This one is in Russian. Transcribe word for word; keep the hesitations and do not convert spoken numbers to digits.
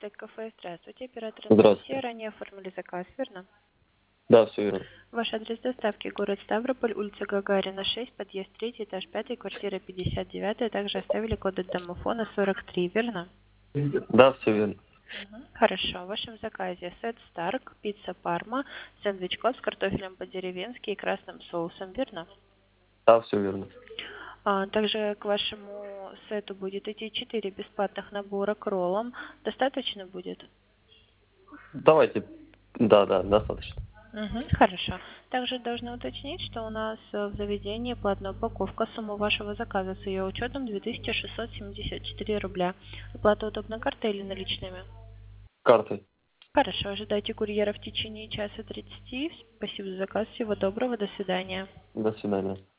Стейк Кафе. Здравствуйте, оператор Здравствуйте. Анастасия. Ранее оформили заказ, верно? Да, все верно. Ваш адрес доставки город Ставрополь, улица Гагарина, шесть, подъезд три, этаж пять, квартира пятьдесят девять. Также оставили код от домофона сорок три, верно? Да, все верно. Мгм. Хорошо. В вашем заказе сет Старк, пицца Парма, сэндвич Кот с картофелем по-деревенски и красным соусом, верно? Да, все верно. А, также к вашему сету будет идти четыре бесплатных набора к роллам. Достаточно будет? Давайте. Да, да, достаточно. Мгм, хорошо. Также должны уточнить, что у нас э, в заведении платная упаковка. Сумма вашего заказа с ее учетом две тысячи шестьсот семьдесят четыре рубля. Оплата удобна картой или наличными? Картой. Хорошо, ожидайте курьера в течение часа тридцати. Спасибо за заказ. Всего доброго. До свидания. До свидания.